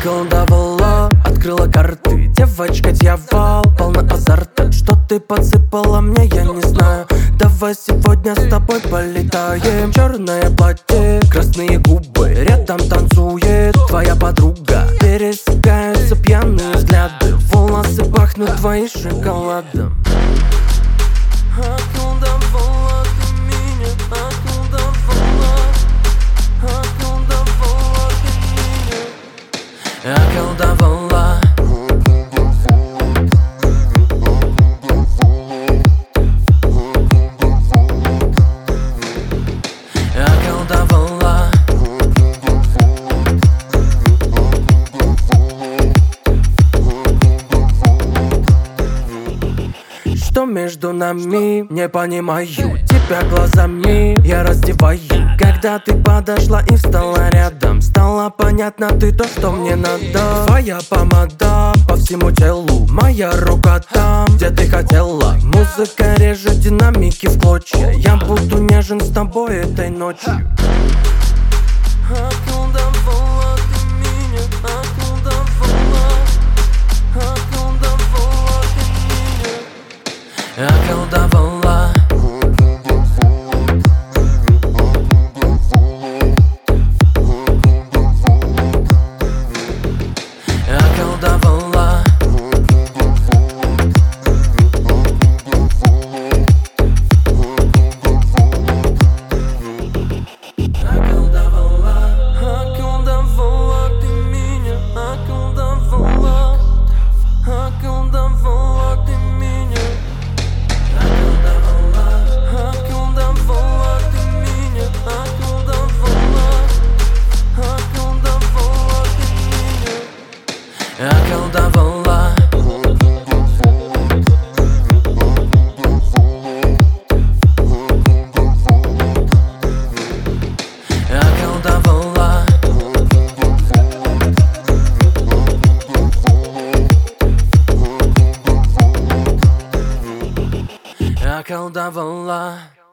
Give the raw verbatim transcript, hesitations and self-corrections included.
Околдовала, открыла карты. Девочка-дьявол, полна азарта. Что ты подсыпала мне, я не знаю. Давай сегодня с тобой полетаем. Черное платье, красные губы, рядом танцует твоя подруга. Пересекаются пьяные взгляды, волосы пахнут твоим шоколадом. Околдовала ты меня, околдовала, околдовала ты меня, околдовала. Что между нами, не понимаю. Тебя глазами я раздеваю. Когда ты подошла и встала рядом, стало понятно, ты то, что мне надо. Твоя помада по всему телу, моя рука там, где ты хотела. Музыка режет динамики в клочья. Я буду нежен с тобой этой ночью. Околдовала ты меня, околдовала, околдовала ты меня, околдовала. Околдовала. Околдовала ты меня, околдовала, околдовала ты меня, околдовала, околдовала ты меня, околдовала, околдовала ты меня, околдовала. Околдовала.